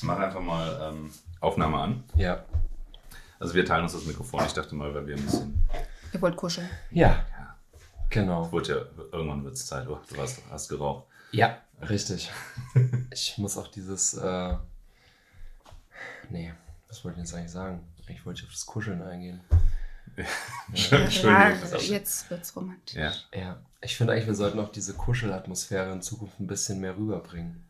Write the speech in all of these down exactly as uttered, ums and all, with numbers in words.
mach einfach mal ähm, Aufnahme an. Ja. Also wir teilen uns das Mikrofon. Ich dachte mal, weil wir ein bisschen... Ihr wollt kuscheln. Ja, Ja. genau. Wurde ja, irgendwann wird es Zeit. Du hast, hast geraucht. Ja, richtig. Ich muss auch dieses... Äh... Nee, was wollte ich jetzt eigentlich sagen? Ich wollte auf das Kuscheln eingehen. Ja, Entschuldigung. Ja, jetzt wird's romantisch. Ja. Ja, ich finde eigentlich, wir sollten auch diese Kuschelatmosphäre in Zukunft ein bisschen mehr rüberbringen.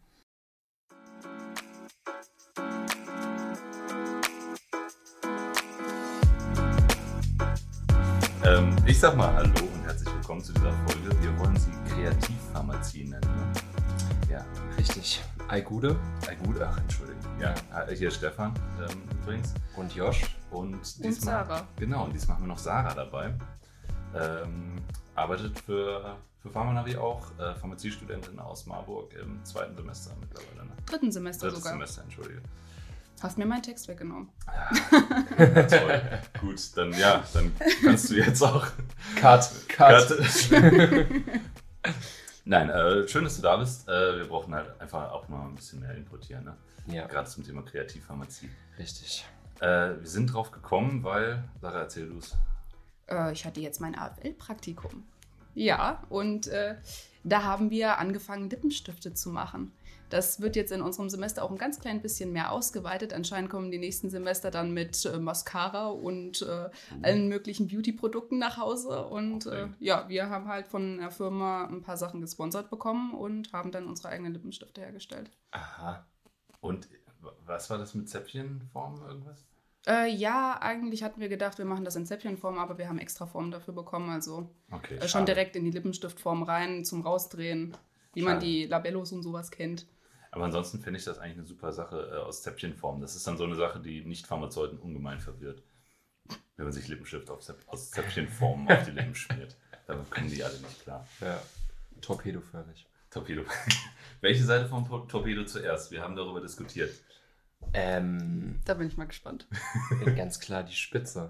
Ähm, ich sag mal Hallo und herzlich willkommen zu dieser Folge. Wir wollen sie Kreativpharmazie nennen. Ne? Ja. Richtig. Ei Gude. Ei gut, ach, Entschuldigung. Ja, hier ist Stefan ähm, übrigens. Und Josh. Und, Und diesmal, Sarah. Genau, und diesmal haben wir noch Sarah dabei. Ähm, arbeitet für, für Pharmanavi auch, äh, Pharmaziestudentin aus Marburg im zweiten Semester mittlerweile. Ne? Dritten Semester Drittes sogar. Semester, entschuldige. Hast mir meinen Text weggenommen. Ja, toll. Gut, dann ja, dann kannst du jetzt auch. Cut. Cut. Cut. Nein, äh, schön, dass du da bist. Äh, wir brauchen halt einfach auch mal ein bisschen mehr Input hier, ne? Ja. Gerade zum Thema Kreativpharmazie. Richtig. Äh, wir sind drauf gekommen, weil, Sarah, erzähl du es. Äh, ich hatte jetzt mein A F L-Praktikum. Ja, und äh, da haben wir angefangen, Lippenstifte zu machen. Das wird jetzt in unserem Semester auch ein ganz klein bisschen mehr ausgeweitet. Anscheinend kommen die nächsten Semester dann mit äh, Mascara und äh, allen möglichen Beauty-Produkten nach Hause. Und Okay. äh, ja, wir haben halt von der Firma ein paar Sachen gesponsert bekommen und haben dann unsere eigenen Lippenstifte hergestellt. Aha. Und was war das mit Zäpfchenform irgendwas? Äh, ja, eigentlich hatten wir gedacht, wir machen das in Zäpfchenform, aber wir haben extra Formen dafür bekommen. Also Okay. äh, schon schade. direkt in die Lippenstiftform rein zum Rausdrehen, wie man Schade. die Labellos und sowas kennt. Aber ansonsten finde ich das eigentlich eine super Sache äh, aus Zäpfchenform. Das ist dann so eine Sache, die Nicht-Pharmazeuten ungemein verwirrt. Wenn man sich Lippenstift auf Zäp- aus Zäpfchenform auf die Lippen schmiert. Damit kommen die alle nicht klar. Ja. Torpedoförmig. Torpedo. Welche Seite vom Tor- Torpedo zuerst? Wir haben darüber diskutiert. Ähm, Da bin ich mal gespannt. ganz klar die Spitze.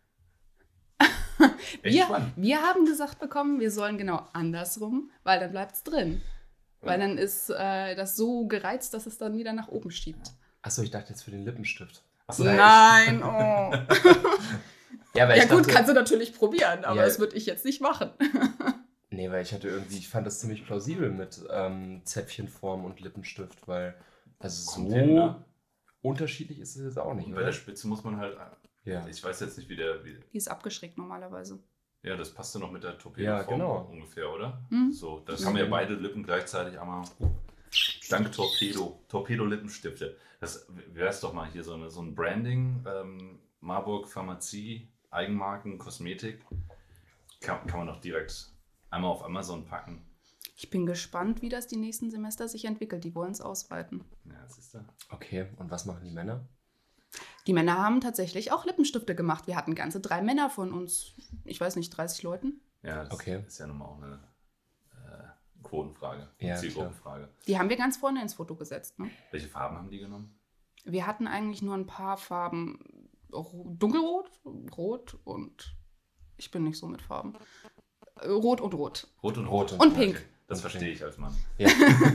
Echt Wir, spannend. wir haben gesagt bekommen, wir sollen genau andersrum, weil dann bleibt es drin. Weil dann ist äh, das so gereizt, dass es dann wieder nach oben schiebt. Achso, ich dachte jetzt für den Lippenstift. Achso, Nein, oh. Ja, weil Ja ich gut, dachte, kannst du natürlich probieren, aber Ja. das würde ich jetzt nicht machen. Nee, weil ich hatte irgendwie, ich fand das ziemlich plausibel mit ähm, Zäpfchenform und Lippenstift, weil also Kommt so hin, ne? unterschiedlich ist es jetzt auch nicht, Und bei oder? der Spitze muss man halt. Ja. Ich weiß jetzt nicht, wie der. Wie, Die ist abgeschrägt normalerweise. ja, das passte noch mit der Ja, Torpedo-Form genau. ungefähr, oder? Mhm. So, das Mhm. haben ja beide Lippen gleichzeitig einmal. Dank Torpedo. Torpedo-Lippenstifte. Das wäre es doch mal hier so, eine, so ein Branding. Ähm, Marburg Pharmazie, Eigenmarken, Kosmetik. Kann, kann man doch direkt einmal auf Amazon packen. Ich bin gespannt, wie das die nächsten Semester sich entwickelt. Die wollen es ausweiten. Ja, das ist da. Okay, und was machen die Männer? Die Männer haben tatsächlich auch Lippenstifte gemacht. Wir hatten ganze drei Männer von uns, ich weiß nicht, dreißig Leuten. Ja, das Okay. ist ja nun mal auch eine äh, Quotenfrage, Ja, Zielgruppenfrage. Die haben wir ganz vorne ins Foto gesetzt. Ne? Welche Farben haben die genommen? Wir hatten eigentlich nur ein paar Farben. Ro- Dunkelrot, Rot und ich bin nicht so mit Farben. Äh, Rot und Rot. Rot und Rot Rot. und Pink. Das Und verstehe Pink. ich als Mann. Ja.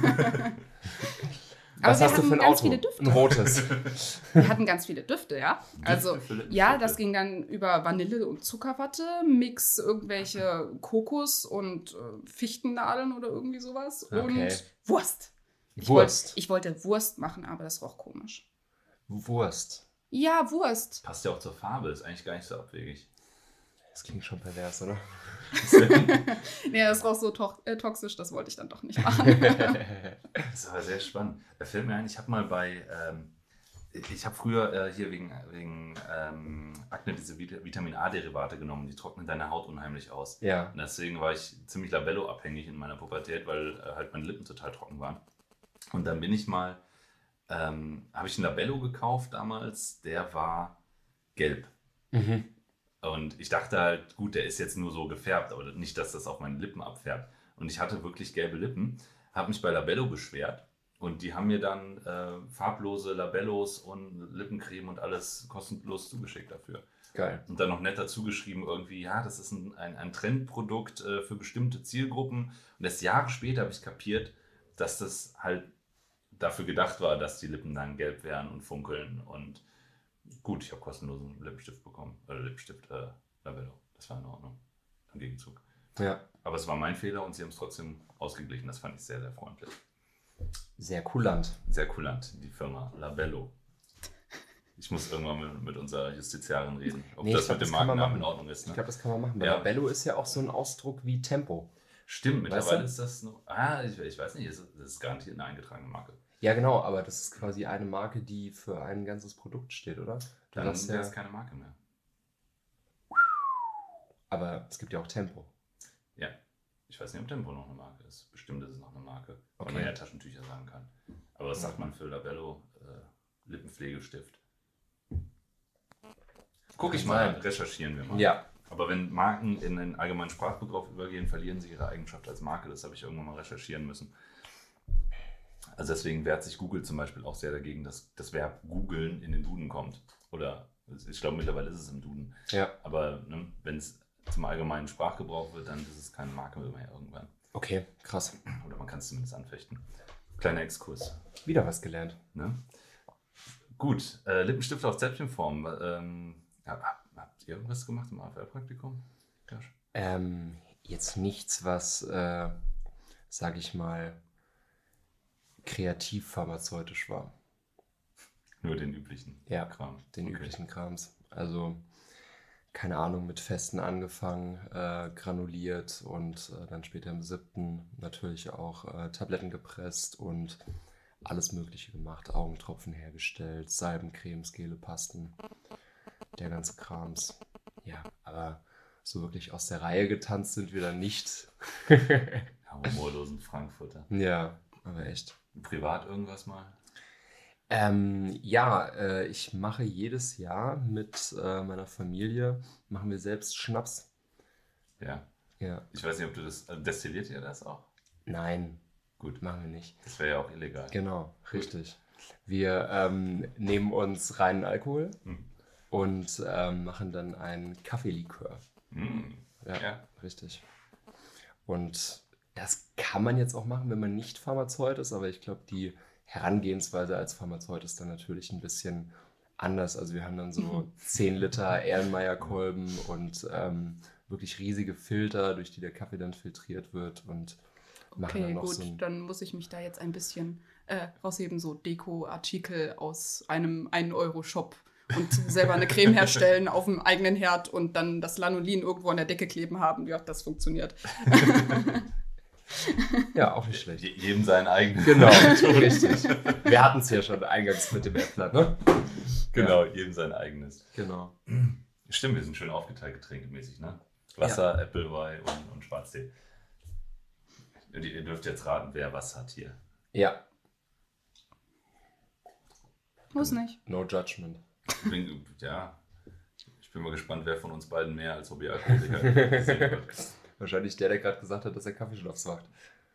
Aber Was wir hast du haben für ein ganz Auto? viele Düfte. Ein rotes. Wir hatten ganz viele Düfte, ja. Also, für Lippenstifte. ja, das ging dann über Vanille und Zuckerwatte, Mix irgendwelche Kokos- und äh, Fichtennadeln oder irgendwie sowas. Okay. Und Wurst. Ich Wurst. Wollt, ich wollte Wurst machen, aber das roch komisch. Wurst. Ja, Wurst. Passt ja auch zur Farbe, ist eigentlich gar nicht so abwegig. Das klingt schon pervers, oder? Nee, das roch so to äh, toxisch, das wollte ich dann doch nicht machen. Das ist aber sehr spannend. Da fällt mir ein, ich habe mal bei, ähm, ich habe früher äh, hier wegen, wegen ähm, Akne diese Vit- Vitamin A-Derivate genommen, die trocknen deine Haut unheimlich aus. Ja. Und deswegen war ich ziemlich Labello-abhängig in meiner Pubertät, weil äh, halt meine Lippen total trocken waren. Und dann bin ich mal, ähm, habe ich einen Labello gekauft damals, der war gelb. Mhm. Und ich dachte halt, gut, der ist jetzt nur so gefärbt, aber nicht, dass das auf meine Lippen abfärbt. Und ich hatte wirklich gelbe Lippen, habe mich bei Labello beschwert und die haben mir dann äh, farblose Labellos und Lippencreme und alles kostenlos zugeschickt dafür. Geil. Und dann noch nett dazu geschrieben irgendwie, ja, das ist ein, ein, ein Trendprodukt äh, für bestimmte Zielgruppen. Und erst Jahre später habe ich kapiert, dass das halt dafür gedacht war, dass die Lippen dann gelb werden und funkeln. Und gut, ich habe kostenlosen Lippenstift bekommen. Oder Lippenstift äh, Labello. Das war in Ordnung. Im Gegenzug. Ja. Aber es war mein Fehler und sie haben es trotzdem ausgeglichen. Das fand ich sehr, sehr freundlich. Sehr kulant. Sehr kulant, die Firma Labello. Ich muss irgendwann mit, mit unserer Justiziarin reden, ob Nee, das glaub, mit dem das kann man Markennamen machen. in Ordnung ist. Ne? Ich glaube, das kann man machen. Bei Ja. Labello ist ja auch so ein Ausdruck wie Tempo. Stimmt, mittlerweile Weißt du? ist das noch. Ah, ich, ich weiß nicht, das ist, das ist garantiert eine eingetragene Marke. Ja, genau, aber das ist quasi eine Marke, die für ein ganzes Produkt steht, oder? Du Dann hast wäre ja, es keine Marke mehr. aber es gibt ja auch Tempo. Ja, ich weiß nicht, ob Tempo noch eine Marke ist. Bestimmt ist es noch eine Marke, weil Okay. man ja Taschentücher sagen kann. Aber was sagt man für Labello? Äh, Lippenpflegestift. Guck ich mal, recherchieren wir mal. Ja. Aber wenn Marken in den allgemeinen Sprachgebrauch übergehen, verlieren sie ihre Eigenschaft als Marke. Das habe ich irgendwann mal recherchieren müssen. Also deswegen wehrt sich Google zum Beispiel auch sehr dagegen, dass das Verb googeln in den Duden kommt. Oder ich glaube, mittlerweile ist es im Duden. Ja. Aber ne, wenn es zum allgemeinen Sprachgebrauch wird, dann ist es keine Marke mehr irgendwann. Okay, krass. Oder man kann es zumindest anfechten. Kleiner Exkurs. Wieder was gelernt. Ne? Gut, äh, Lippenstifte auf Zäpfchenform. Ähm, hab, habt ihr irgendwas gemacht im A F L-Praktikum? Ähm, jetzt nichts, was, äh, sag ich mal, kreativ pharmazeutisch war. Nur den üblichen Ja, Kram. den Okay. üblichen Krams. Also, keine Ahnung, mit Festen angefangen, äh, granuliert und äh, dann später im siebten natürlich auch äh, Tabletten gepresst und alles Mögliche gemacht. Augentropfen hergestellt, Salben, Cremes, Gele, Pasten, der ganze Krams. Ja, aber so wirklich aus der Reihe getanzt sind wir dann nicht. Ja, humorlosen Frankfurter. Ja, aber echt. Privat irgendwas mal? Ähm, ja, äh, ich mache jedes Jahr mit äh, meiner Familie, machen wir selbst Schnaps. Ja. Ja, Ich weiß nicht, ob du das. Äh, destilliert ihr das auch? nein, Gut. machen wir nicht. Das wäre ja auch illegal. Genau, richtig. Wir ähm, nehmen uns reinen Alkohol Hm. und ähm, machen dann einen Kaffeelikör. Hm. Ja, Ja. richtig. Und das kann man jetzt auch machen, wenn man nicht Pharmazeut ist, aber ich glaube, die Herangehensweise als Pharmazeut ist dann natürlich ein bisschen anders. Also wir haben dann so zehn Liter Erlenmeyer-Kolben und ähm, wirklich riesige Filter, durch die der Kaffee dann filtriert wird und machen Okay, dann noch gut, so ein... dann muss ich mich da jetzt ein bisschen äh, rausheben, so Deko-Artikel aus einem ein Euro Shop und selber eine Creme herstellen auf dem eigenen Herd und dann das Lanolin irgendwo an der Decke kleben haben. Ja, das funktioniert. Ja, auch nicht schlecht. Je- Jedem sein eigenes. Genau, richtig. Wir hatten es ja schon eingangs mit dem Erdblatt, ne? Genau, jedem sein eigenes. Genau. Stimmt, wir sind schön aufgeteilt getränkemäßig, ne? Wasser, Applewei und, und Schwarztee. Ihr, ihr dürft jetzt raten, wer was hat hier. Ja, Muss nicht. no judgment. Ich bin, ja, ich bin mal gespannt, wer von uns beiden mehr als Hobbyalkoholiker sehen wird. Wahrscheinlich der, der gerade gesagt hat, dass er Kaffeeschnaps macht.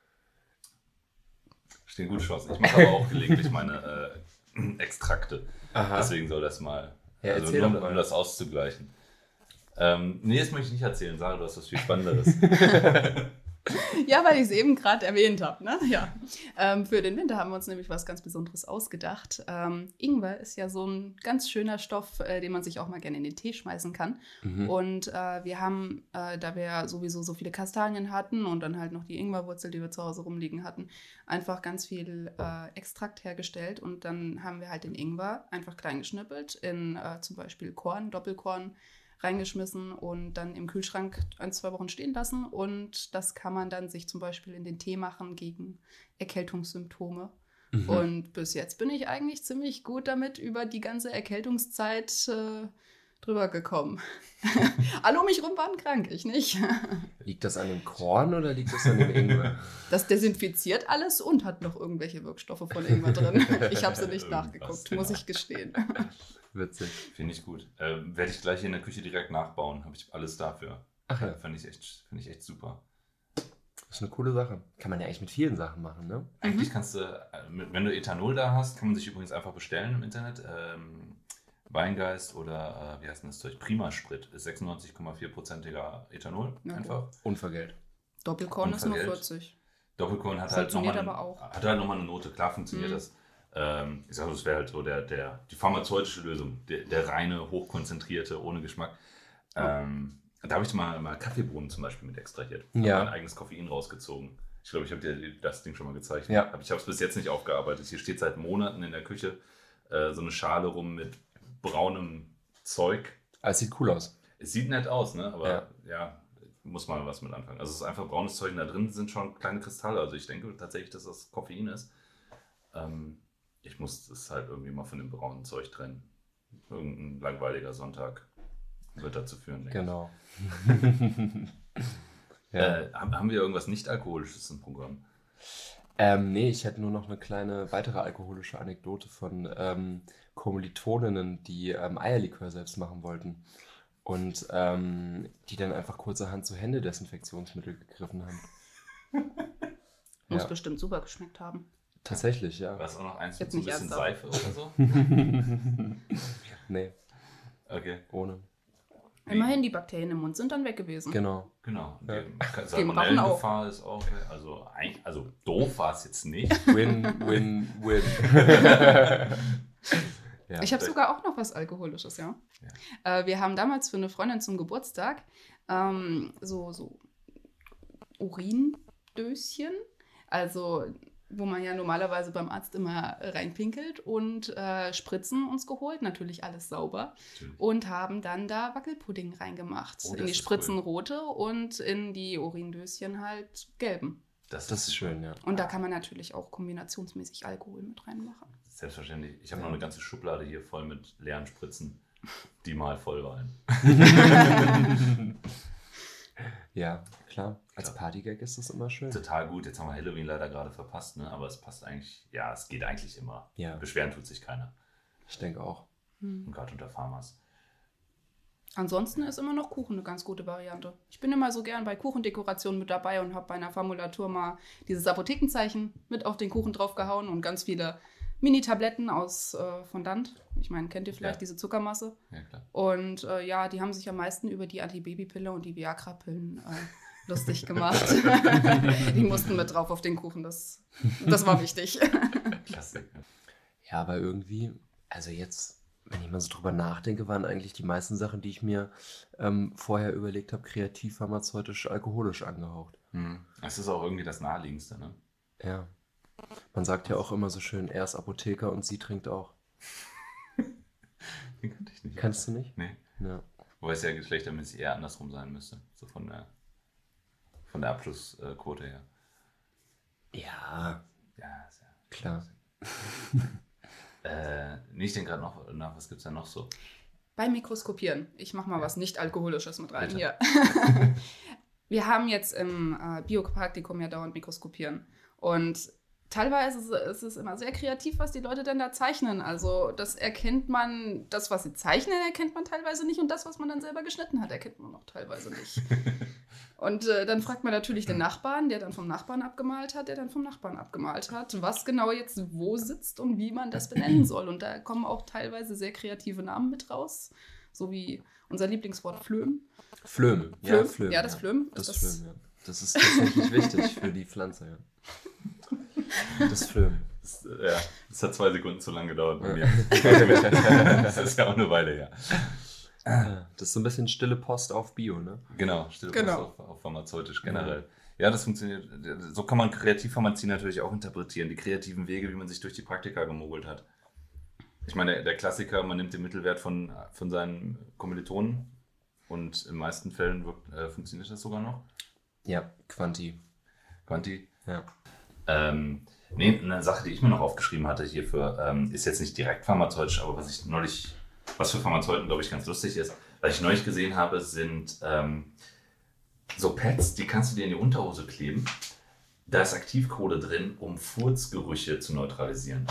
Stehen gute Chancen. Ich mache aber auch gelegentlich meine äh, Extrakte. Aha. Deswegen soll das mal, Ja, also erzähl nur, doch mal. um das auszugleichen. Ähm, nee, das möchte ich nicht erzählen. Sarah, du hast was viel Spannenderes. Ja, weil ich es eben gerade erwähnt habe. Ne? Ja. Ähm, für den Winter haben wir uns nämlich was ganz Besonderes ausgedacht. Ähm, Ingwer ist ja so ein ganz schöner Stoff, äh, den man sich auch mal gerne in den Tee schmeißen kann. Mhm. Und äh, wir haben, äh, da wir ja sowieso so viele Kastanien hatten und dann halt noch die Ingwerwurzel, die wir zu Hause rumliegen hatten, einfach ganz viel äh, Extrakt hergestellt. Und dann haben wir halt den Ingwer einfach klein geschnippelt in äh, zum Beispiel Korn, Doppelkorn, reingeschmissen und dann im Kühlschrank ein, zwei Wochen stehen lassen. Und das kann man dann sich zum Beispiel in den Tee machen gegen Erkältungssymptome. Mhm. Und bis jetzt bin ich eigentlich ziemlich gut damit über die ganze Erkältungszeit äh, drüber gekommen. Alle um mich rum waren krank, ich nicht. Liegt das an dem Korn oder liegt das an dem Ingwer? Das desinfiziert alles und hat noch irgendwelche Wirkstoffe von Ingwer drin. Ich habe sie nicht Irgendwas, nachgeguckt, genau. muss ich gestehen. Witzig. Finde ich gut. Ähm, Werde ich gleich hier in der Küche direkt nachbauen. Habe ich alles dafür. Ach ja, Finde ich, echt- finde ich echt super. das ist eine coole Sache. Kann man ja echt mit vielen Sachen machen, ne? Eigentlich kannst du, äh, mit- wenn du Ethanol da hast, kann man sich übrigens einfach bestellen im Internet. Ähm, Weingeist oder, äh, wie heißt denn das Zeug? Prima-Sprit ist sechsundneunzig Komma vier prozentiger Ethanol. Ja, einfach. Unvergelt. Doppelkorn ist nur Unvergelt. vierzig. Doppelkorn hat halt Funktioniert nochmal aber auch. hat halt noch mal eine Note. Klar funktioniert Mhm. das. Ähm, ich sage, das wäre halt so der, der, die pharmazeutische Lösung, der, der reine, hochkonzentrierte, ohne Geschmack. Ähm, da habe ich mal, mal Kaffeebohnen zum Beispiel mit extrahiert. Ja. Habe mein eigenes Koffein rausgezogen. Ich glaube, ich habe dir das Ding schon mal gezeigt. Ja. Aber ich habe es bis jetzt nicht aufgearbeitet. Hier steht seit Monaten in der Küche äh, so eine Schale rum mit braunem Zeug. Aber es sieht cool aus. Es sieht nett aus, ne? Aber Ja. ja, muss man was mit anfangen. Also es ist einfach braunes Zeug und da drin sind schon kleine Kristalle. Also ich denke tatsächlich, dass das Koffein ist. Ähm, ich muss es halt irgendwie mal von dem braunen Zeug trennen. Irgendein langweiliger Sonntag wird dazu führen, denke Genau. ich. Ja. Äh, haben haben wir irgendwas Nicht-Alkoholisches im Programm? Ähm, nee, ich hätte nur noch eine kleine weitere alkoholische Anekdote von ähm, Kommilitoninnen, die ähm, Eierlikör selbst machen wollten. Und ähm, die dann einfach kurzerhand zu Händedesinfektionsmittel gegriffen haben. Muss Ja. bestimmt super geschmeckt haben. Tatsächlich, ja. War es auch noch eins Jetzt mit so ein nicht bisschen ernsthaft. Seife oder so? Nee, Okay, ohne. Immerhin, die Bakterien im Mund sind dann weg gewesen. Genau. genau. Ja. Die Rachen auch. Salmonellengefahr ist auch, also, eigentlich, also doof war es jetzt nicht. Win, win, win. Ja. Ich habe sogar auch noch was Alkoholisches, ja. ja. Äh, wir haben damals für eine Freundin zum Geburtstag ähm, so, so Urindöschen, also wo man ja normalerweise beim Arzt immer reinpinkelt und äh, Spritzen uns geholt, natürlich alles sauber. Natürlich. Und haben dann da Wackelpudding reingemacht. Oh, das in die ist Spritzen cool. rote und in die Urindöschen halt gelben. Das, Das ist schön, ja. Und da kann man natürlich auch kombinationsmäßig Alkohol mit reinmachen. Selbstverständlich. Ich habe Ja. noch eine ganze Schublade hier voll mit leeren Spritzen, die mal voll waren. Ja, klar. Als Klar. Partygag ist das immer schön. Total gut. Jetzt haben wir Halloween leider gerade verpasst, ne? Aber es passt eigentlich, ja, es geht eigentlich immer. Ja, Beschweren tut sich keiner. ich denke auch. Und gerade unter Farmers. Ansonsten ist immer noch Kuchen eine ganz gute Variante. Ich bin immer so gern bei Kuchendekorationen mit dabei und habe bei einer Formulatur mal dieses Apothekenzeichen mit auf den Kuchen draufgehauen und ganz viele Mini-Tabletten aus äh, Fondant. Ich meine, kennt ihr vielleicht Ja. diese Zuckermasse? Ja, klar. Und äh, ja, die haben sich am meisten über die Antibabypille und die Viagra-Pillen äh, lustig gemacht. Die mussten mit drauf auf den Kuchen. Das, das war wichtig. Klassiker. Ja, aber irgendwie, also jetzt, wenn ich mal so drüber nachdenke, waren eigentlich die meisten Sachen, die ich mir ähm, vorher überlegt habe, kreativ, pharmazeutisch, alkoholisch angehaucht. Hm. Es ist auch irgendwie das Naheliegendste, ne? Ja. Man sagt ja auch immer so schön, er ist Apotheker und sie trinkt auch. Den kannte ich nicht. Kannst du nicht? Nee. Ja. Wobei es ja geschlechtermäßig eher andersrum sein müsste. So von der, von der Abschlussquote her. Ja, Ja, ist ja. klar. Äh, nee, ich denke gerade noch nach, was gibt es da noch so? Beim Mikroskopieren. Ich mache mal Ja. was nicht-alkoholisches mit rein Bitte. hier. Wir haben jetzt im äh, Biopraktikum ja dauernd Mikroskopieren. Und teilweise ist es- ist es immer sehr kreativ, was die Leute denn da zeichnen. Also das erkennt man, das, was sie zeichnen, erkennt man teilweise nicht. Und das, was man dann selber geschnitten hat, erkennt man auch teilweise nicht. Und äh, dann fragt man natürlich den Nachbarn, der dann vom Nachbarn abgemalt hat, der dann vom Nachbarn abgemalt hat, was genau jetzt wo sitzt und wie man das benennen soll. Und da kommen auch teilweise sehr kreative Namen mit raus. So wie unser Lieblingswort Flöhm. Flöme. Ja, Flöhm? Flöme. Ja, das Flöhm. Das, Ist Flöme, ja. Das ist tatsächlich wichtig für die Pflanze, ja. Das Flöme. Das, äh, ja, das hat zwei Sekunden zu lang gedauert bei Ja. mir. Das ist ja auch eine Weile her. Ja, das ist so ein bisschen stille Post auf Bio, ne? Genau, stille Genau. Post auf, auf pharmazeutisch generell. Ja, das funktioniert. So kann man Kreativpharmazie natürlich auch interpretieren. Die kreativen Wege, wie man sich durch die Praktika gemogelt hat. Ich meine, der, der Klassiker, man nimmt den Mittelwert von, von seinen Kommilitonen und in den meisten Fällen wirkt, äh, funktioniert das sogar noch. Ja, Quanti. Quanti. Ja. Ähm, nee, eine Sache, die ich mir noch aufgeschrieben hatte hierfür, ähm, ist jetzt nicht direkt pharmazeutisch, aber was ich neulich, was für Pharmazeuten, glaube ich, ganz lustig ist, was ich neulich gesehen habe, sind ähm, so Pads, die kannst du dir in die Unterhose kleben. Da ist Aktivkohle drin, um Furzgerüche zu neutralisieren.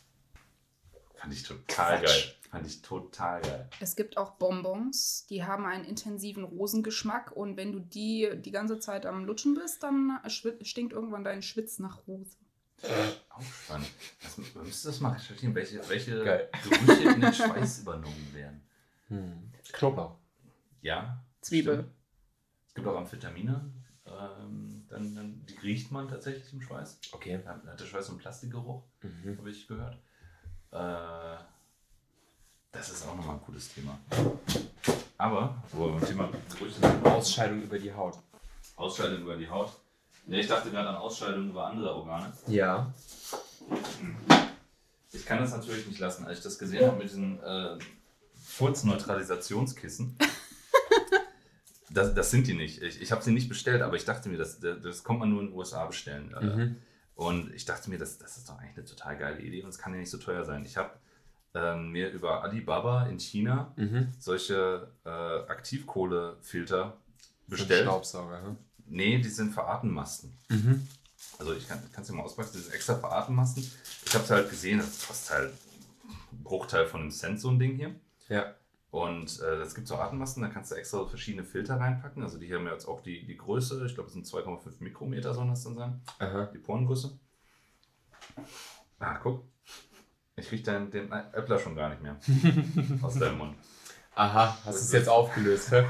Fand ich total Quatsch. geil. Fand ich total geil. Es gibt auch Bonbons, die haben einen intensiven Rosengeschmack und wenn du die die ganze Zeit am Lutschen bist, dann schwi- stinkt irgendwann dein Schwitz nach Rose. Auch spannend. Das, wir müssen das mal recherchieren, welche, welche Geil. Gerüche in den Schweiß übernommen werden. Hm. Knoblauch. Ja. Zwiebel. stimmt. Es gibt auch Amphetamine, ähm, dann, dann, die riecht man tatsächlich im Schweiß. Okay. Dann hat der Schweiß so einen Plastikgeruch, Mhm. habe ich gehört. Äh, das ist auch nochmal ein gutes Thema. Aber, wo wir beim Thema Gerüchte sind, Ausscheidung über die Haut. Ausscheidung über die Haut. Ne, ich dachte gerade an Ausscheidung über andere Organe. Ja. Ich kann das natürlich nicht lassen, als ich das gesehen habe mit diesen äh, Furzneutralisationskissen. Das, das sind die nicht. Ich, ich habe sie nicht bestellt, aber ich dachte mir, das, das kommt man nur in den U S A bestellen. Mhm. Und ich dachte mir, das, das ist doch eigentlich eine total geile Idee und es kann ja nicht so teuer sein. Ich habe ähm, mir über Alibaba in China Mhm. solche äh, Aktivkohlefilter Für bestellt. Staubsauger, hm? Nee, die sind für Atemmasken. Mhm. Also ich kann es dir mal auspacken, das ist extra für Atemmasken. Ich habe es halt gesehen, das kostet halt einen Bruchteil von einem Cent, so ein Ding hier. Ja. Und äh, es gibt so Atemmasken, da kannst du extra verschiedene Filter reinpacken. Also die hier haben jetzt auch die, die Größe, ich glaube es sind zwei Komma fünf Mikrometer, sollen das dann sein. Aha. Die Porengröße. Ah, guck. Ich rieche den, den Äppler schon gar nicht mehr. Aus deinem Mund. Aha, hast du es jetzt aufgelöst, hä?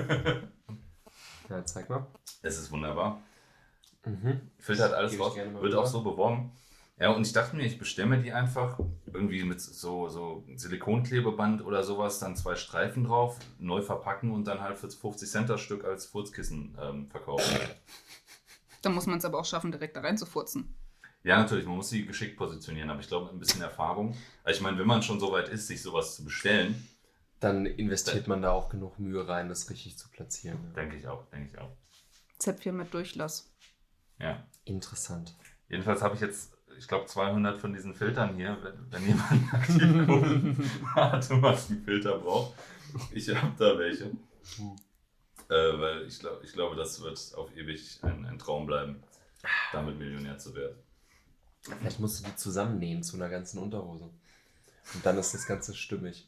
Ja, zeig mal. Es ist wunderbar. Mhm. Filtert alles Gebe ich raus, gerne mal wird rüber. auch so beworben. Ja, und ich dachte mir, ich bestelle mir die einfach irgendwie mit so, so Silikonklebeband oder sowas, dann zwei Streifen drauf, neu verpacken und dann halt für fünfzig Cent das Stück als Furzkissen ähm, verkaufen. Dann muss man es aber auch schaffen, direkt da reinzufurzen. Ja, natürlich, man muss sie geschickt positionieren, aber ich glaube, ein bisschen Erfahrung. Also ich meine, wenn man schon so weit ist, sich sowas zu bestellen, Dann investiert man da auch genug Mühe rein, das richtig zu platzieren. Ne? denke ich auch, denke ich auch. Zäpfchen mit Durchlass. Ja. Interessant. Jedenfalls habe ich jetzt, ich glaube, zweihundert von diesen Filtern hier, wenn, wenn jemand Atemmaskenfilter braucht. Ich habe da welche. Äh, weil ich, glaub, ich glaube, das wird auf ewig ein, ein Traum bleiben, damit Millionär zu werden. Vielleicht musst du die zusammennähen zu einer ganzen Unterhose. Und dann ist das Ganze stimmig.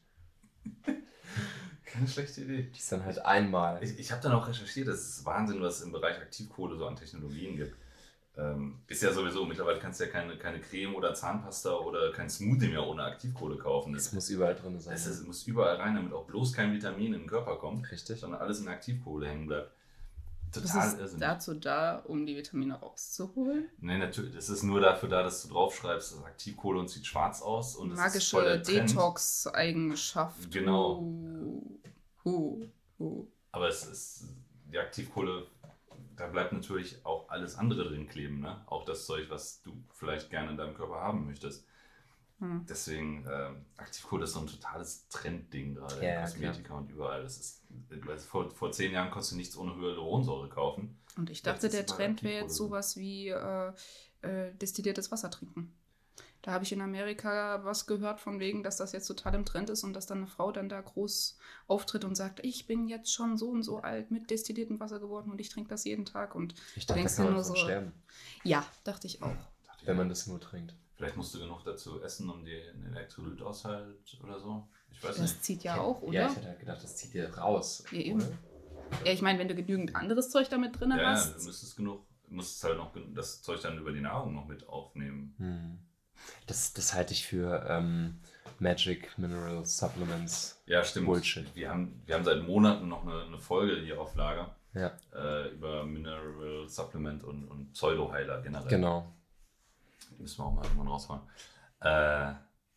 Keine schlechte Idee. Die ist dann halt einmal. Ich, ich habe dann auch recherchiert, es ist Wahnsinn, was es im Bereich Aktivkohle so an Technologien gibt. Ähm, ist ja sowieso, mittlerweile kannst du ja keine, keine Creme oder Zahnpasta oder kein Smoothie mehr ohne Aktivkohle kaufen. Es Das, muss überall drin sein. das ist, muss überall rein, damit auch bloß kein Vitamin in den Körper kommt, Richtig. sondern alles in Aktivkohle hängen bleibt. Das Total ist irrsinnig. dazu da, um die Vitamine rauszuholen. Nee, natürlich, das ist nur dafür da, dass du draufschreibst, das ist Aktivkohle und sieht schwarz aus. Und das ist voll Magische der Trend. Detox-Eigenschaft. Genau. Uh, uh, uh. Aber es ist, die Aktivkohle, da bleibt natürlich auch alles andere drin kleben, ne? Auch das Zeug, was du vielleicht gerne in deinem Körper haben möchtest. Hm. Deswegen, ähm, Aktivkohle ist so ein totales Trendding gerade Ja, in ja, Kosmetika und überall. Das ist, also vor, vor zehn Jahren konntest du nichts ohne Hyaluronsäure kaufen. Und ich Jetzt dachte, ist der es bei Trend wäre Aktivkohle jetzt so. sowas wie äh, äh, destilliertes Wasser trinken. Da habe ich in Amerika was gehört von wegen, dass das jetzt total im Trend ist und dass dann eine Frau dann da groß auftritt und sagt, ich bin jetzt schon so und so alt mit destilliertem Wasser geworden und ich trinke das jeden Tag. Und Ich dachte, da denkst kann du man nur von so- sterben, ja, dachte ich auch. Dachte ich, wenn man das nur trinkt. vielleicht musst du genug dazu essen, um den Elektrolythaushalt oder so. Ich weiß nicht. Das zieht ja auch, oder? Ja, ich hätte halt gedacht, das zieht dir raus. Ja, eben. oder? Ja, ich meine, wenn du genügend anderes Zeug damit drin Ja, ja, hast. du müsstest genug, du musstest halt noch gen- das Zeug dann über die Nahrung noch mit aufnehmen. Hm. Das, das halte ich für ähm, Magic Mineral Supplements. Ja, stimmt. Bullshit. Wir haben, wir haben seit Monaten noch eine, eine Folge hier auf Lager Ja, äh, über Mineral Supplement und, und Pseudoheiler generell. genau. Die müssen wir auch mal irgendwann rausholen. Äh,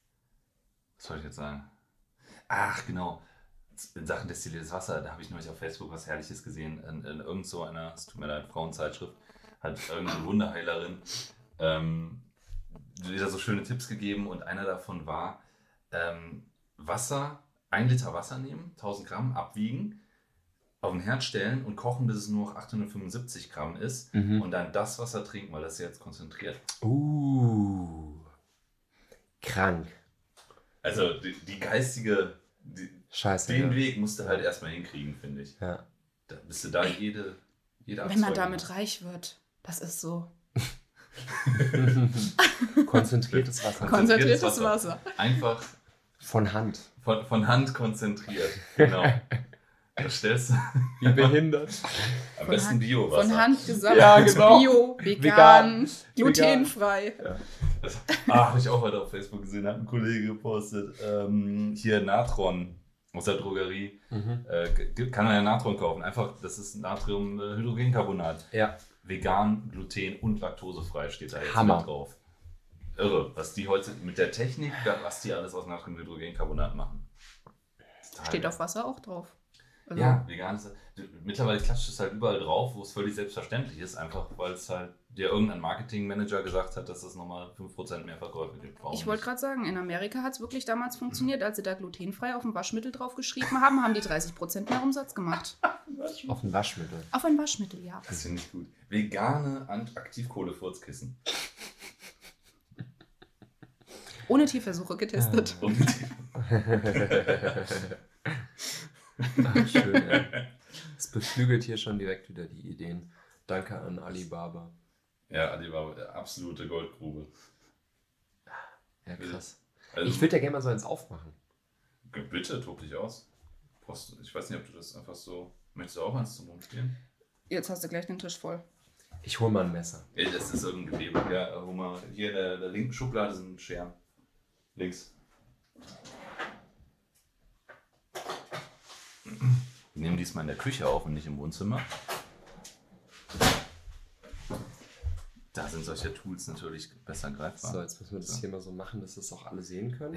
was soll ich jetzt sagen? Ach, genau. In Sachen destilliertes Wasser, da habe ich neulich auf Facebook was Herrliches gesehen. In, in irgend so einer, es tut mir leid, Frauenzeitschrift, hat irgendeine Wunderheilerin ähm, wieder so schöne Tipps gegeben und einer davon war, ähm, Wasser, ein Liter Wasser nehmen, tausend Gramm, abwiegen, auf den Herd stellen und kochen, bis es nur noch achthundertfünfundsiebzig Gramm ist Mhm. und dann das Wasser trinken, weil das ist jetzt konzentriert. Uh. Krank. Also die, die geistige, die, Scheiße. den ja. Weg musst du halt erstmal hinkriegen, finde ich. Ja. Da bist du da jede, jede Wenn man Abzweigung damit hast. reich wird, das ist so. Konzentriertes Wasser. Konzentriertes Konzentriertes Wasser. Wasser. Einfach Von Hand. von, von Hand konzentriert. Genau. Da stellst du Wie behindert. am Von besten Hand- Bio-Wasser. Von Hand gesammelt. Ja, genau. Bio, vegan, Vegan. glutenfrei. Das, ah, habe ich auch heute auf Facebook gesehen, hat ein Kollege gepostet. Ähm, hier Natron aus der Drogerie. Mhm. Äh, g- kann man ja Natron kaufen. Einfach, das ist Natriumhydrogencarbonat. Ja. Vegan, gluten- und laktosefrei steht da jetzt Hammer. mit drauf. irre, was die heute mit der Technik, was die alles aus Natriumhydrogencarbonat machen. Steht auf Wasser auch drauf. Also ja, vegan ist. Mittlerweile klatscht es halt überall drauf, wo es völlig selbstverständlich ist, einfach weil es halt dir irgendein Marketingmanager gesagt hat, dass es nochmal fünf Prozent mehr Verkäufe gibt. Warum ich wollte nicht? gerade sagen, in Amerika hat es wirklich damals funktioniert, als sie da glutenfrei auf dem Waschmittel drauf geschrieben haben, haben die dreißig Prozent mehr Umsatz gemacht. Auf ein Waschmittel. Auf ein Waschmittel, ja. Das finde ich gut. Vegane Aktivkohle-Furzkissen. Ohne Tierversuche getestet. Und Ach, schön, ja. Es beflügelt hier schon direkt wieder die Ideen. Danke an Alibaba. ja, Alibaba, absolute Goldgrube. Ja, krass. Also, Ich würde ja gerne mal so eins aufmachen. bitte, tob dich aus. Brauchst du- Ich weiß nicht, ob du das einfach so... Möchtest du auch eins zum Mund spielen? Jetzt hast du gleich den Tisch voll. Ich hole mal ein Messer. Ja, das ist irgendein Gewebe. Ja, hol mal. Hier in der, der linken Schublade sind Scheren. Links. Wir nehmen diesmal in der Küche auf und nicht im Wohnzimmer. Da sind solche Tools natürlich besser greifbar. So, jetzt müssen wir das So. hier mal so machen, dass das auch alle sehen können. Ja.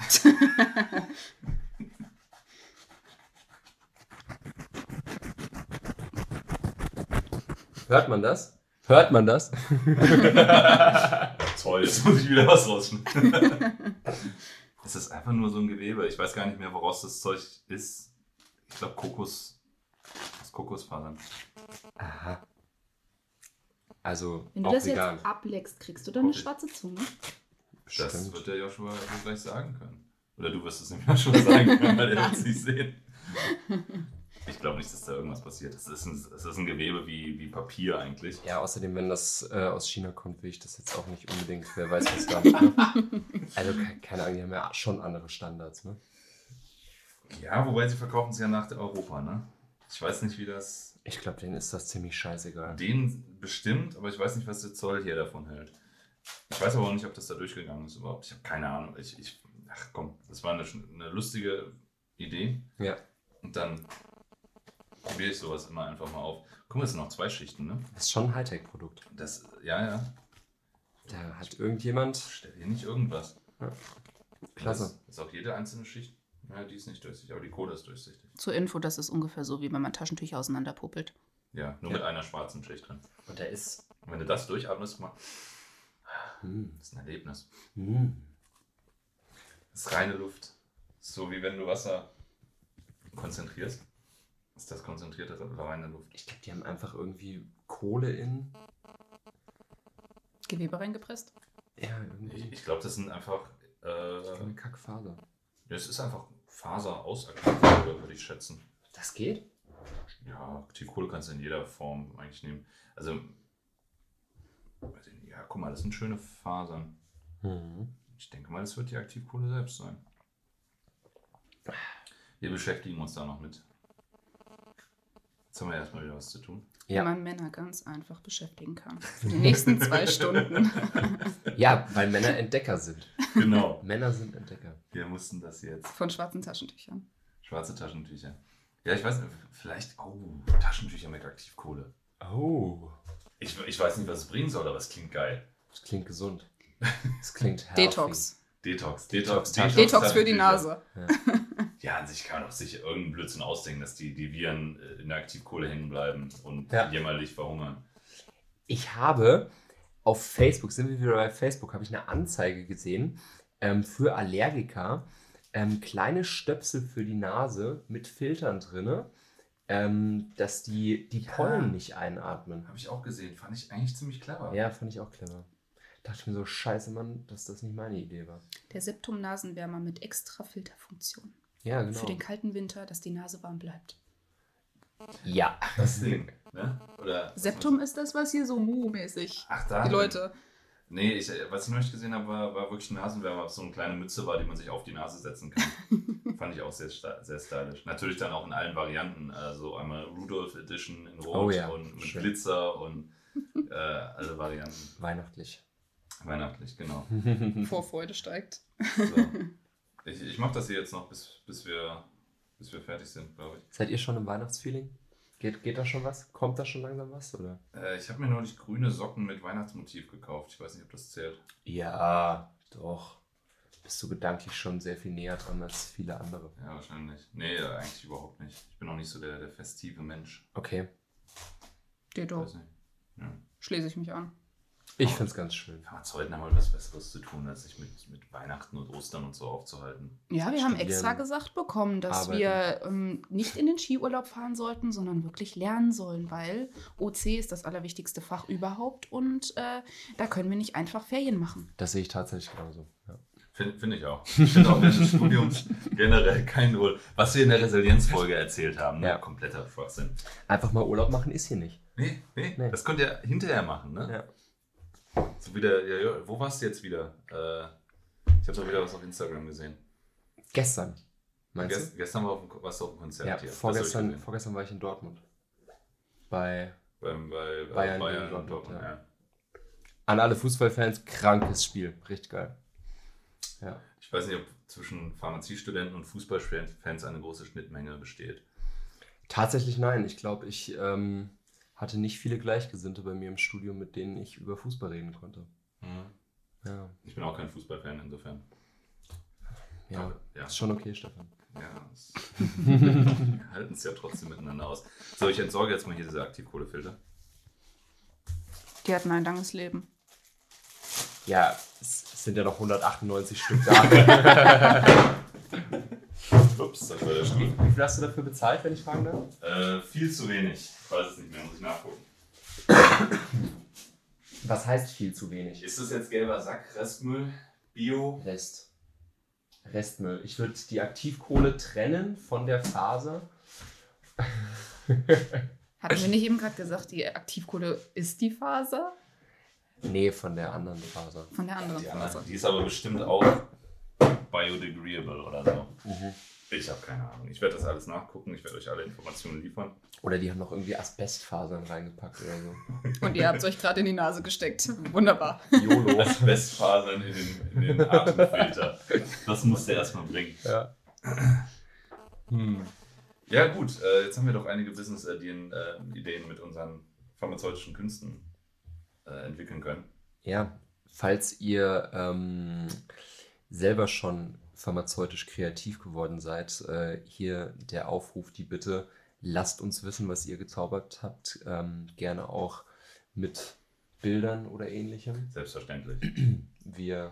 Hört man das? Hört man das? Toll, jetzt muss ich wieder was rausschneiden. Es ist einfach nur so ein Gewebe. Ich weiß gar nicht mehr, woraus das Zeug ist. Ich glaube Kokos. Das Kokosfasern. Aha. Also Wenn du auch das vegan. jetzt ableckst, kriegst du dann eine Okay. schwarze Zunge? Das Stimmt. wird der Joshua wohl gleich sagen können. Oder du wirst es dem Joshua sagen können, weil er wird es nicht sehen. Ich glaube nicht, dass da irgendwas passiert. Es ist ein, es ist ein Gewebe wie, wie Papier eigentlich. Ja, außerdem, wenn das äh, aus China kommt, will ich das jetzt auch nicht unbedingt. Wer weiß, was da. Ne? Also ke- keine Ahnung, die haben ja schon andere Standards. Ne? Ja, wobei sie verkaufen es ja nach Europa, ne? Ich weiß nicht, wie das... Ich glaube, denen ist das ziemlich scheißegal. Den bestimmt, aber ich weiß nicht, was der Zoll hier davon hält. Ich weiß aber auch nicht, ob das da durchgegangen ist überhaupt. Ich habe keine Ahnung. Ich, ich, ach komm, das war eine, eine lustige Idee. Ja. Und dann probiere ich sowas immer einfach mal auf. Guck mal, es sind noch zwei Schichten, ne? Das ist schon ein Hightech-Produkt. Das, ja, ja. Da hat irgendjemand. Stell dir nicht irgendwas. Klasse. Das ist auch jede einzelne Schicht. Ja, die ist nicht durchsichtig, aber die Kohle ist durchsichtig. Zur Info, das ist ungefähr so, wie wenn man Taschentücher auseinanderpuppelt. Ja, nur Ja. mit einer schwarzen Schicht drin. Und der ist. Und wenn du das durchatmest, mal, Hm. das ist ein Erlebnis. Hm. Das ist reine Luft. So wie wenn du Wasser konzentrierst. Ist das konzentrierte reine Luft. Ich glaube, die haben einfach irgendwie Kohle in. Gewebe reingepresst. Ja, irgendwie. Ich, ich glaube, das sind einfach. Äh, Eine Kackfaser. es ist einfach Faser aus Aktivkohle, würde ich schätzen. Das geht? Ja, Aktivkohle kannst du in jeder Form eigentlich nehmen. Also, weiß ich nicht, ja, guck mal, das sind schöne Fasern. Mhm. Ich denke mal, das wird die Aktivkohle selbst sein. Wir beschäftigen uns da noch mit. Jetzt haben wir erstmal wieder was zu tun. Ja. Wie man Männer ganz einfach beschäftigen kann. Für die nächsten zwei Stunden. Ja, weil Männer Entdecker sind. Genau. Männer sind Entdecker. Wir mussten das jetzt. Von schwarzen Taschentüchern. Schwarze Taschentücher. Ja, ich weiß nicht, vielleicht. Oh, Taschentücher mit Aktivkohle. Oh. Ich, ich weiß nicht, was es bringen soll, aber es klingt geil. Das klingt gesund. Das klingt healthy. Detox. Detox. Detox. Detox, Detox für die Taschentücher. Nase. Ja, an sich kann man doch sich irgendeinen Blödsinn ausdenken, dass die, die Viren äh, in der Aktivkohle hängen bleiben und Ja. jämmerlich verhungern. Ich habe auf Facebook, sind wir wieder bei Facebook, habe ich eine Anzeige gesehen ähm, für Allergiker. Ähm, kleine Stöpsel für die Nase mit Filtern drin, ähm, dass die die Ja. Pollen nicht einatmen. Habe ich auch gesehen. Fand ich eigentlich ziemlich clever. Ja, fand ich auch clever. Dachte ich mir so, scheiße, Mann, dass das nicht meine Idee war. Der Septum-Nasenwärmer mit extra Filterfunktion. Ja, genau. Für den kalten Winter, dass die Nase warm bleibt. Ja. Das Ding. Ne? Oder, Septum ist das, was hier so Mu-mäßig. Ach, da. Die Leute. Nee, ich, was ich neulich gesehen habe, war, war wirklich ein Nasenwärmer, was so eine kleine Mütze war, die man sich auf die Nase setzen kann. Fand ich auch sehr, sta- sehr stylisch. Natürlich dann auch in allen Varianten. Also einmal Rudolph Edition in Rot Oh ja, und mit schön. Glitzer und äh, alle Varianten. Weihnachtlich. Weihnachtlich, genau. Vorfreude steigt. So. Ich, ich mache das hier jetzt noch, bis, bis, wir, bis wir fertig sind, glaube ich. Seid ihr schon im Weihnachtsfeeling? Geht, geht da schon was? Kommt da schon langsam was? Oder? Äh, ich habe mir neulich grüne Socken mit Weihnachtsmotiv gekauft. Ich weiß nicht, ob das zählt. Ja, doch. Bist du gedanklich schon sehr viel näher dran als viele andere. Ja, wahrscheinlich. Nee, eigentlich überhaupt nicht. Ich bin auch nicht so der, der festive Mensch. Okay. Dir doch. Weiß nicht. Ja. Schließe ich mich an. Ich find's ganz schön. Pharmazeuten haben halt was Besseres zu tun, als sich mit, mit Weihnachten und Ostern und so aufzuhalten. Ja, wir haben Studieren, extra gesagt bekommen, dass arbeiten. wir ähm, nicht in den Skiurlaub fahren sollten, sondern wirklich lernen sollen, weil O C ist das allerwichtigste Fach überhaupt und äh, da können wir nicht einfach Ferien machen. Das sehe ich tatsächlich genauso. Ja. Finde find ich auch. Ich finde auch während des Studiums generell kein Urlaub. Was wir in der Resilienzfolge erzählt haben, ne? Ja. Kompletter Schwachsinn. Einfach mal Urlaub machen ist hier nicht. Nee, nee, Nee. das könnt ihr hinterher machen, ne? Ja. So wieder, ja, ja, wo warst du jetzt wieder? Äh, ich habe doch wieder was auf Instagram gesehen. Gestern, meinst Gest, gestern war auf dem, warst du auf dem Konzert du? Ja, hier. Das vorgestern, hab ich gesehen. vorgestern war ich in Dortmund. Bei Beim, bei Bayern Bayern, Bayern gegen und Dortmund, Dortmund, ja. ja. An alle Fußballfans, krankes Spiel. Richtig geil. Ja. Ich weiß nicht, ob zwischen Pharmaziestudenten und Fußballfans eine große Schnittmenge besteht. Tatsächlich nein. Ich glaube, ich ähm, hatte nicht viele Gleichgesinnte bei mir im Studium, mit denen ich über Fußball reden konnte. Ja, Ich bin auch kein Fußballfan insofern. ja. Aber, ja. Ist schon okay, Stefan. Ja, es- wir halten es ja trotzdem miteinander aus. So, ich entsorge jetzt mal hier diese Aktivkohlefilter. Die hatten ein langes Leben. Ja, es es sind ja noch hundertachtundneunzig Stück da. Ups, das war der Stuhl. Wie viel hast du dafür bezahlt, wenn ich fragen darf? Äh, viel zu wenig. Ich weiß es nicht mehr, muss ich nachgucken. Was heißt viel zu wenig? Ist das jetzt gelber Sack, Restmüll, Bio? Rest. Restmüll. Ich würde die Aktivkohle trennen von der Faser. Hatten wir nicht eben gerade gesagt, die Aktivkohle ist die Faser? Nee, von der anderen Faser. Von der anderen Die, Faser. andere, die ist aber bestimmt auch biodegradable oder so. Ich habe keine Ahnung. Ich werde das alles nachgucken. Ich werde euch alle Informationen liefern. Oder die haben noch irgendwie Asbestfasern reingepackt oder so. Und ihr habt es euch gerade in die Nase gesteckt. Wunderbar. YOLO. Asbestfasern in den, in den Atemfilter. Das musst du erstmal bringen. Ja. Hm. Ja gut, äh, jetzt haben wir doch einige Business-Ideen äh, Ideen mit unseren pharmazeutischen Künsten äh, entwickeln können. Ja, falls ihr ähm, selber schon pharmazeutisch kreativ geworden seid, äh, hier der Aufruf, die Bitte, lasst uns wissen, was ihr gezaubert habt. Ähm, gerne auch mit Bildern oder ähnlichem. Selbstverständlich. Wir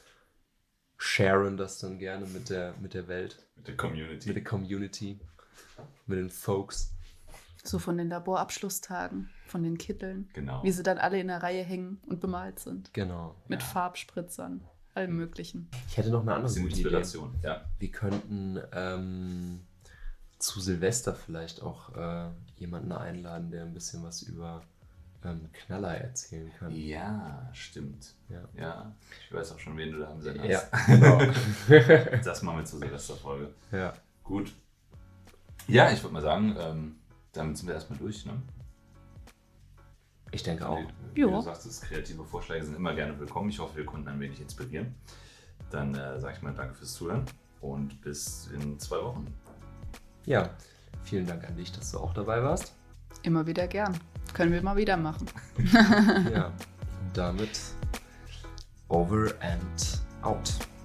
sharen das dann gerne mit der, mit der Welt, Mit der Community. mit der Community, mit den Folks. So von den Laborabschlusstagen, von den Kitteln. Genau. Wie sie dann alle in der Reihe hängen und bemalt sind. Genau. Mit Ja. Farbspritzern, allem möglichen. Ich hätte noch eine andere Bisschen gute Idee. Inspiration. Ja. Wir könnten ähm, zu Silvester vielleicht auch äh, jemanden einladen, der ein bisschen was über ähm, Knaller erzählen kann. ja, stimmt. Ja. Ja, ich weiß auch schon, wen du da am Sinn Ja, hast. genau. Das machen wir zur Silvesterfolge. Ja. Gut. Ja, ich würde mal sagen, ähm, damit sind wir erstmal durch. Ne? Ich denke auch. Wie, wie Jo. du sagst, das kreative Vorschläge sind immer gerne willkommen. Ich hoffe, wir konnten ein wenig inspirieren. Dann äh, sage ich mal danke fürs Zuhören und bis in zwei Wochen. Ja, vielen Dank an dich, dass du auch dabei warst. Immer wieder gern. Können wir mal wieder machen. Ja, und damit over and out.